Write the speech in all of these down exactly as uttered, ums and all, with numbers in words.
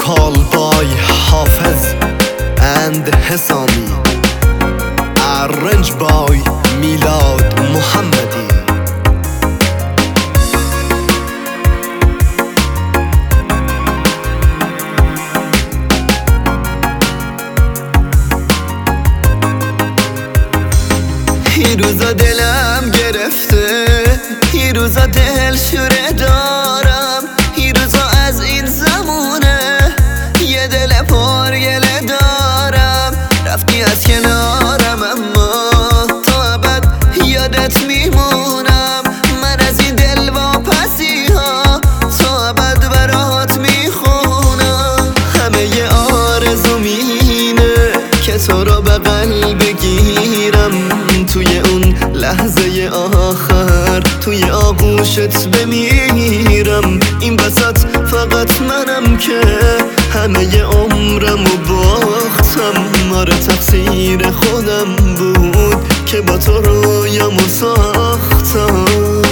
Call by Hafiz and Hesami. Arranged by Milad Muhammadi. این روزا دلم گرفته، این روزا دل شوره دارم، این روزا از این زمونه یه دل پر گله دارم. رفتی از کنارم اما تا ابد یادت میمونم. من از این دل واپسی ها تا ابد برات میخونم. همه ی آرزوم اینه که تو را بغل بگیرم، توی اون لحظه آخر توی آغوشت بمیرم. این بسط فقط منم که همه ی عمرمو باختم. آره تقصیر خودم بود که با تو رویامو ساختم.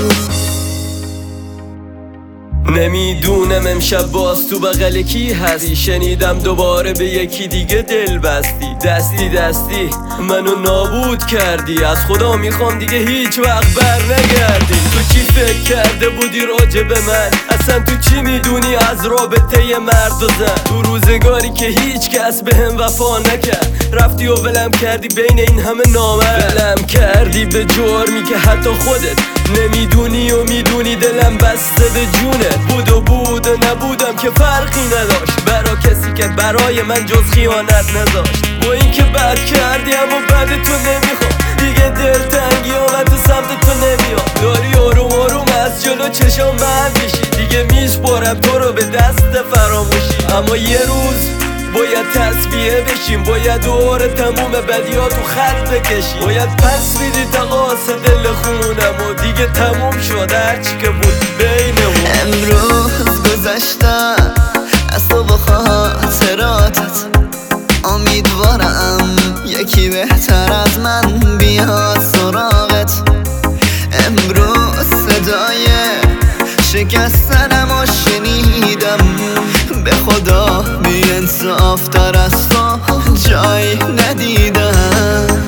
نمیدونم امشب باز تو بغل کی هستی، شنیدم دوباره به یکی دیگه دل بستی. دستی دستی منو نابود کردی، از خدا میخوام دیگه هیچ وقت بر نگردی. تو چی فکر کرده بودی راجع به من؟ اصلا تو چی میدونی از رابطه مرد و زن؟ تو روزگاری که هیچ کس به هم وفا نکرد، رفتی و ولم کردی بین این همه نامرد. ولم کردی به جرمی که حتی خودت نمیدونی و میدونی دلم بسته به جونه. بود و بود و نبودم که فرقی نداشت برا کسی که برای من جز خیانت نذاشت. با این که بد کردی اما بد تو نمیخوام دیگه، دلتنگی آمد تو سمت تو نمیام. داری آروم آروم از جلو چشام من میشی، دیگه میسپارم تو رو به دست فراموشی. اما یه روز باید تصفیه بشیم، باید دور تموم بدیات تو خط بکشیم. باید پس میدی تقاس دل خونم و دیگه تموم شد هرچی که بود بینمون. امروز گذشتم از تو با خاطراتت، امیدوارم یکی بهتر از من بیاد سراغت. امروز صدای شکستنمو شنیدم، به خدا بی انصاف تر از تو جای ندیدم.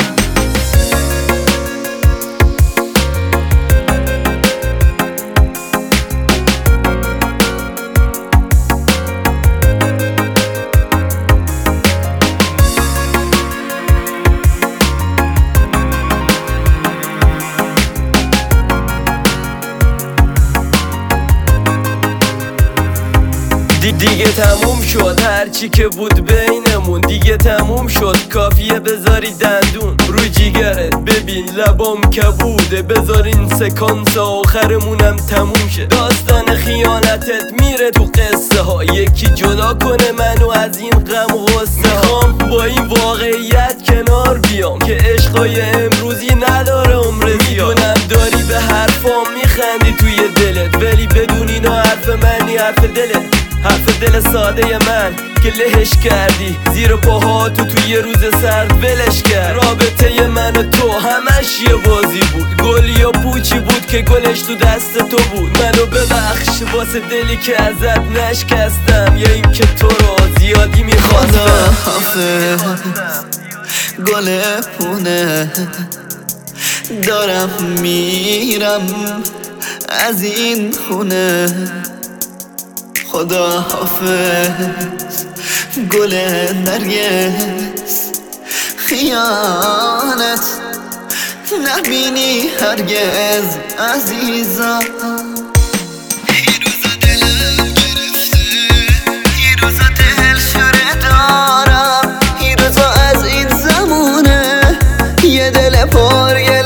دیگه تموم شد هرچی که بود بینمون، دیگه تموم شد کافیه بذاری دندون رو جیگرت. ببین لبام کبوده، بذار این سکانس آخرمونم تموم شه. داستان خیانتت میره تو قصه ها، یکی جدا کنه منو از این غم و غصه. میخوام با این واقعیت کنار بیام که عشقای امروزی نداره عمر زیاد. میدونم داری به حرفام میخندی توی دلت، ولی بدون اینا حرف منی حرف دلت، حرف دل ساده من که لهش کردی زیر پاهاتو توی یه روز سرد ولش کرد. رابطه من و تو همش یه بازی بود، گل یا پوچی بود که گلش تو دست تو بود. منو ببخش واسه دلی که ازت نشکستم، یا این که تو رو زیادی میخواستم. خداحافظ گل پونه، دارم میرم از این خونه. خداحافظ گل نرگس، خیانت نبینی هرگز عزیزم. این روزا دلم گرفته، این روزا دل شوره دارم، این روزا از این زمونه یه دل پر